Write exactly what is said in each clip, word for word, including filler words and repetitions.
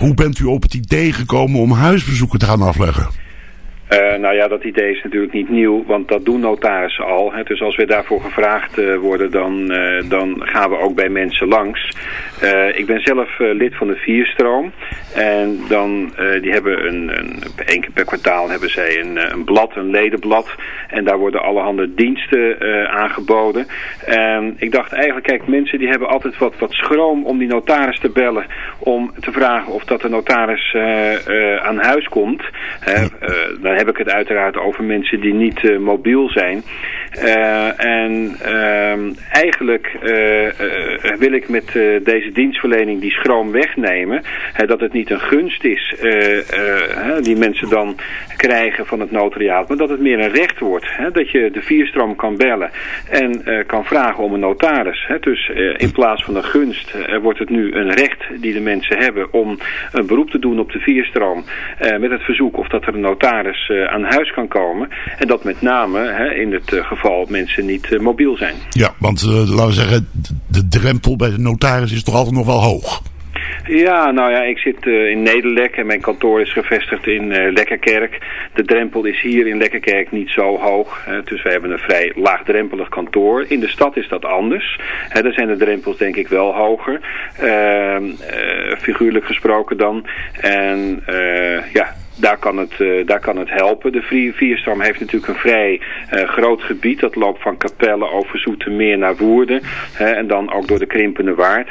Hoe bent u op het idee gekomen om huisbezoeken te gaan afleggen? Uh, nou ja, dat idee is natuurlijk niet nieuw, want dat doen notarissen al. Hè. Dus als we daarvoor gevraagd uh, worden, dan, uh, dan gaan we ook bij mensen langs. Uh, ik ben zelf uh, lid van de Vierstroom. En dan, uh, die hebben een, een, één keer per kwartaal hebben zij een, een blad, een ledenblad. En daar worden allerhande diensten uh, aangeboden. En ik dacht eigenlijk, kijk, mensen die hebben altijd wat, wat schroom om die notaris te bellen. Om te vragen of dat de notaris uh, uh, aan huis komt. Uh, uh, dan heb ik het uiteraard over mensen die niet uh, mobiel zijn. Uh, en uh, eigenlijk uh, uh, wil ik met uh, deze dienstverlening die schroom wegnemen. Uh, dat het niet een gunst is uh, uh, uh, die mensen dan krijgen van het notariaat. Maar dat het meer een recht wordt. Uh, dat je de Vierstroom kan bellen en uh, kan vragen om een notaris. Uh, dus uh, in plaats van een gunst uh, wordt het nu een recht die de mensen hebben om een beroep te doen op de Vierstroom. Uh, met het verzoek of dat er een notaris uh, aan huis kan komen. En dat met name uh, in het uh, geval mensen niet uh, mobiel zijn. Ja, want uh, laten we zeggen, de drempel bij de notaris is toch altijd nog wel hoog? Ja, nou ja, ik zit uh, in Nederlek en mijn kantoor is gevestigd in uh, Lekkerkerk. De drempel is hier in Lekkerkerk niet zo hoog. Uh, dus wij hebben een vrij laagdrempelig kantoor. In de stad is dat anders. Uh, daar zijn de drempels denk ik wel hoger. Uh, uh, figuurlijk gesproken dan. En uh, ja... Daar kan, het, uh, daar kan het helpen. De Vierstroom heeft natuurlijk een vrij uh, groot gebied. Dat loopt van Capelle over Zoetermeer naar Woerden. Uh, en dan ook door de Krimpende Waard.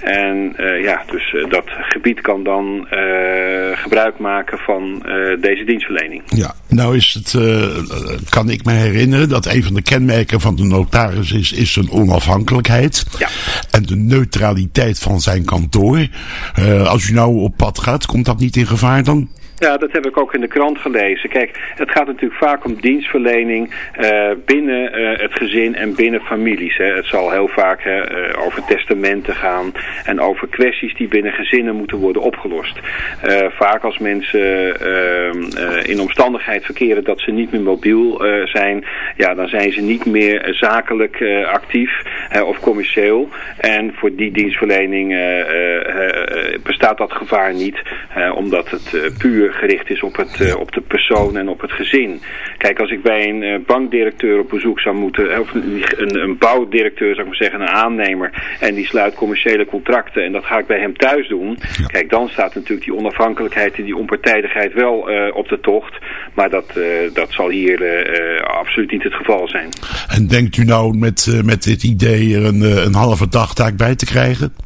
En uh, ja, dus uh, dat gebied kan dan uh, gebruik maken van uh, deze dienstverlening. Ja, nou is het, uh, kan ik me herinneren dat een van de kenmerken van de notaris is, is zijn onafhankelijkheid. Ja. En de neutraliteit van zijn kantoor. Uh, als u nou op pad gaat, komt dat niet in gevaar dan? Ja, dat heb ik ook in de krant gelezen. Kijk, het gaat natuurlijk vaak om dienstverlening uh, binnen uh, het gezin en binnen families. Hè. Het zal heel vaak hè, uh, over testamenten gaan en over kwesties die binnen gezinnen moeten worden opgelost. Uh, vaak als mensen uh, uh, in omstandigheid verkeren dat ze niet meer mobiel uh, zijn, ja, dan zijn ze niet meer uh, zakelijk uh, actief uh, of commercieel. En voor die dienstverlening uh, uh, uh, bestaat dat gevaar niet, uh, omdat het uh, puur gericht is op, het, uh, op de persoon en op het gezin. Kijk, als ik bij een uh, bankdirecteur op bezoek zou moeten, of een, een, een bouwdirecteur zou ik maar zeggen, een aannemer, en die sluit commerciële contracten en dat ga ik bij hem thuis doen. Ja. Kijk, dan staat natuurlijk die onafhankelijkheid en die onpartijdigheid wel uh, op de tocht, maar dat, uh, dat zal hier uh, absoluut niet het geval zijn. En denkt u nou met, uh, met dit idee er een, een halve dagtaak bij te krijgen?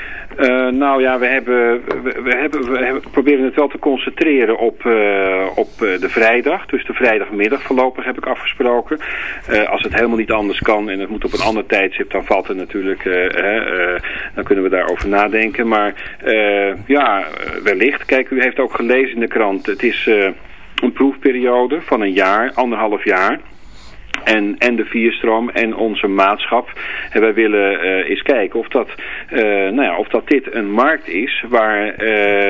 Uh, nou ja, we hebben, we, we, hebben, we hebben, proberen het wel te concentreren op, uh, op uh, de vrijdag. Dus de vrijdagmiddag voorlopig heb ik afgesproken. Uh, als het helemaal niet anders kan en het moet op een ander tijdstip, dan valt het natuurlijk, uh, uh, dan kunnen we daarover nadenken. Maar uh, ja, wellicht. Kijk, u heeft ook gelezen in de krant, het is uh, een proefperiode van een jaar, anderhalf jaar. En, en de Vierstroom en onze maatschap. En wij willen uh, eens kijken of dat, uh, nou ja, of dat dit een markt is waar uh,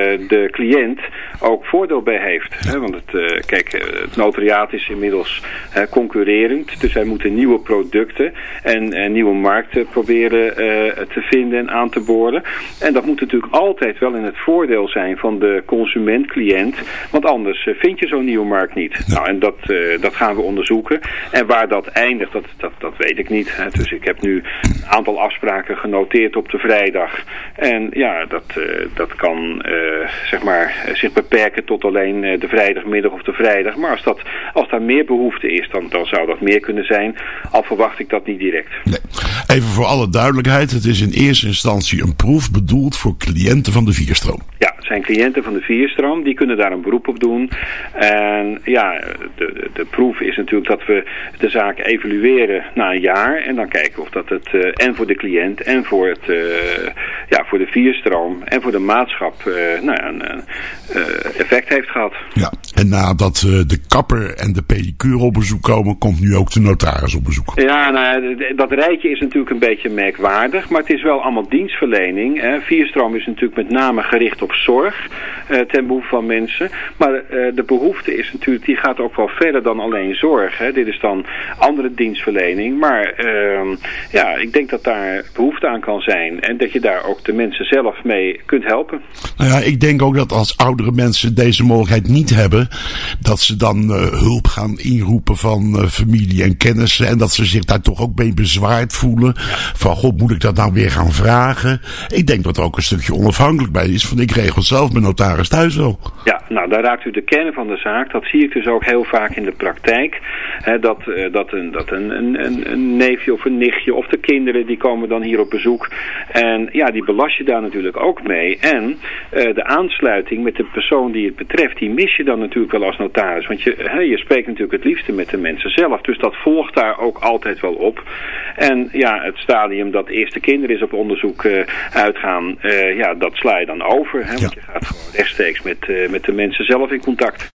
de cliënt ook voordeel bij heeft. Hè? Want het, uh, kijk, het notariaat is inmiddels uh, concurrerend. Dus wij moeten nieuwe producten en uh, nieuwe markten proberen uh, te vinden en aan te boren. En dat moet natuurlijk altijd wel in het voordeel zijn van de consument-cliënt. Want anders uh, vind je zo'n nieuwe markt niet. Nou, en dat, uh, dat gaan we onderzoeken. En waar dat eindigt, dat, dat, dat weet ik niet. Hè. Dus ik heb nu een aantal afspraken genoteerd op de vrijdag. En ja, dat, uh, dat kan uh, zeg maar zich beperken tot alleen uh, de vrijdagmiddag of de vrijdag. Maar als, dat, als daar meer behoefte is, dan, dan zou dat meer kunnen zijn. Al verwacht ik dat niet direct. Nee. Even voor alle duidelijkheid, het is in eerste instantie een proef bedoeld voor cliënten van de Vierstroom. Ja, het zijn cliënten van de Vierstroom, die kunnen daar een beroep op doen. En ja, de, de, de proef is natuurlijk dat we de zaak evalueren na een jaar en dan kijken of dat het uh, en voor de cliënt en voor, het, uh, ja, voor de Vierstroom en voor de maatschap uh, nou ja, een uh, effect heeft gehad. Ja, En nadat uh, de kapper en de pedicure op bezoek komen, komt nu ook de notaris op bezoek. Ja, nou, dat rijtje is natuurlijk een beetje merkwaardig, maar het is wel allemaal dienstverlening. Hè. Vierstroom is natuurlijk met name gericht op zorg uh, ten behoeve van mensen. Maar uh, de behoefte is natuurlijk, die gaat ook wel verder dan alleen zorg. Hè. Dit is dan andere dienstverlening. Maar uh, ja, ik denk dat daar behoefte aan kan zijn. En dat je daar ook de mensen zelf mee kunt helpen. Nou ja, ik denk ook dat als oudere mensen deze mogelijkheid niet hebben, dat ze dan uh, hulp gaan inroepen van uh, familie en kennissen. En dat ze zich daar toch ook mee bezwaard voelen. Ja. Van, god, moet ik dat nou weer gaan vragen? Ik denk dat er ook een stukje onafhankelijk bij is. Van, ik regel zelf mijn notaris thuis wel. Ja, nou, daar raakt u de kern van de zaak. Dat zie ik dus ook heel vaak in de praktijk. Hè, dat, uh, dat, een, dat een, een, een neefje of een nichtje of de kinderen, die komen dan hier op bezoek. En ja, die belast je daar natuurlijk ook mee. En uh, de aansluiting met de persoon die het betreft, die mis je dan natuurlijk wel als notaris. Want je, hè, je spreekt natuurlijk het liefste met de mensen zelf. Dus dat volgt daar ook altijd wel op. En ja, het stadium dat eerst de kinderen eens op onderzoek uh, uitgaan, uh, ja, dat sla je dan over. Hè, want je gaat gewoon rechtstreeks met, uh, met de mensen zelf in contact.